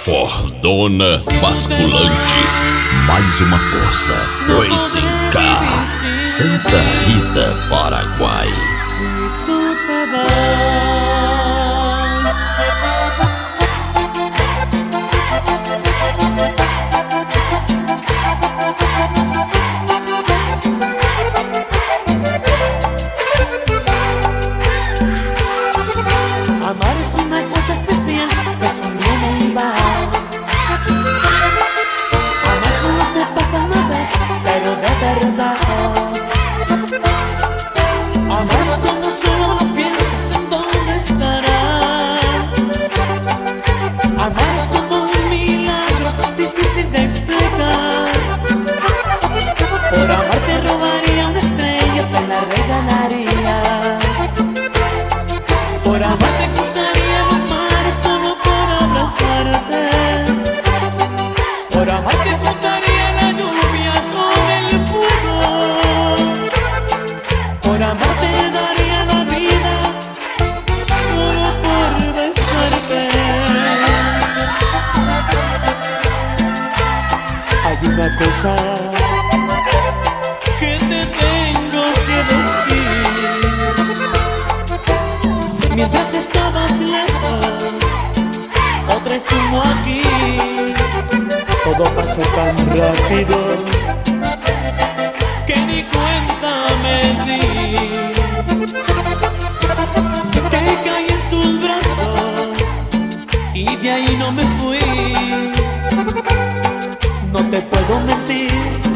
Fordona Basculante, mais uma força. Racing Car, Santa Rita, Paraguai. Amar es una cosa especial, es un bien y va. Amar solo te pasa una vez, pero de verdad. Amar es cuando solo piensas en dónde estará. Amar es como un milagro difícil de explicar. Por amar te robaría una estrella, te la regalaría. Por amar te cruzaría los mares solo por abrazarte. Por amar te juntaría la lluvia con el fuego. Por amar te daría la vida solo por besarte. Hay una cosa que te tengo que decir. Mientras estabas lejos, otra estuvo aquí. Todo pasó tan rápido que ni cuenta me di. Que caí en sus brazos y de ahí no me fui. No te puedo mentir,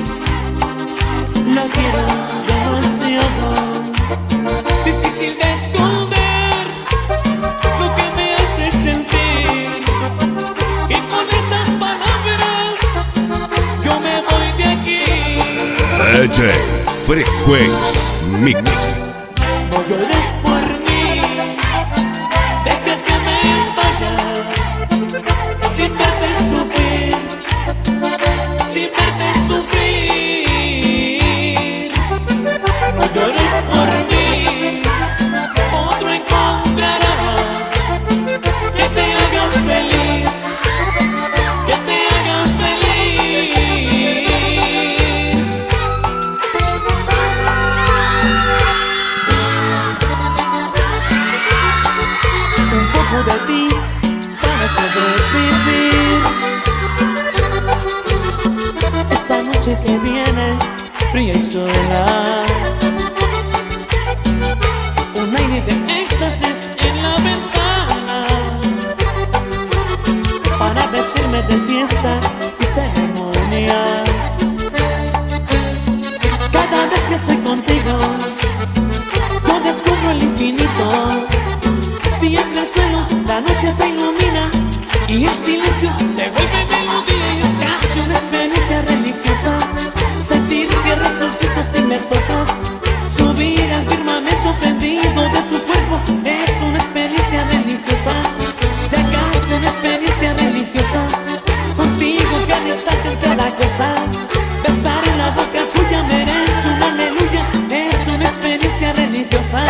la quiero demasiado. Difícil de esconder lo que me hace sentir. Y con estas palabras yo me voy de aquí. DJ Frequency Mix. No llores por mí, deja que me vaya sin verte sufrir, sin verte sufrir. No llores por mí, otro encontrarás que te haga feliz, que te haga feliz. Un poco de ti para sobrevivir. Esta noche que viene, fría y sola, un aire de éxtasis en la ventana, para vestirme de fiesta y ceremonia. Cada vez que estoy contigo, yo descubro el infinito. Tiembla el suelo, la noche se ilumina y el silencio se vuelve melodía y es casi una experiencia religiosa. Sentir tierra solcito si me tocas, subir al firmamento prendido de tu cuerpo es una experiencia religiosa. Ya casi una experiencia religiosa. Contigo cada instante en cada cosa, besar en la boca tuya merece un aleluya. Es una experiencia religiosa.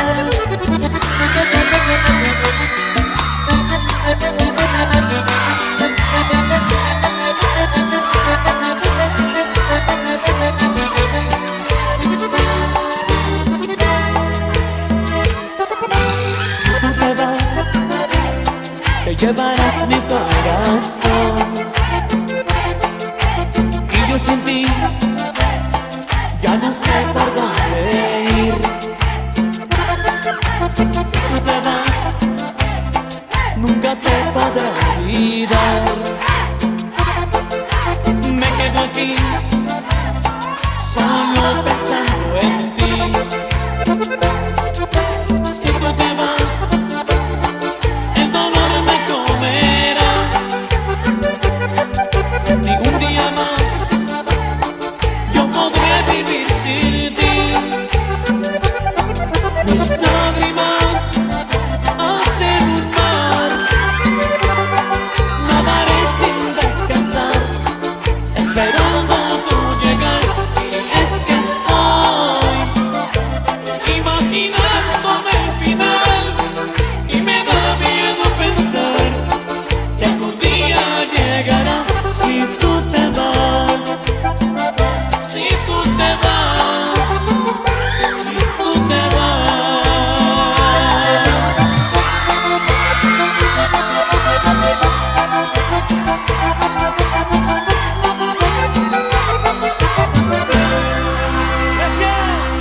Te llevarás mi corazón y yo sin ti ya no sé por dónde ir. Si tú te vas, nunca te podré olvidar. Me quedo aquí solo pensando en ti. Si tú te vas, ningún día más yo podré vivir sin ti. Mis lágrimas despacito.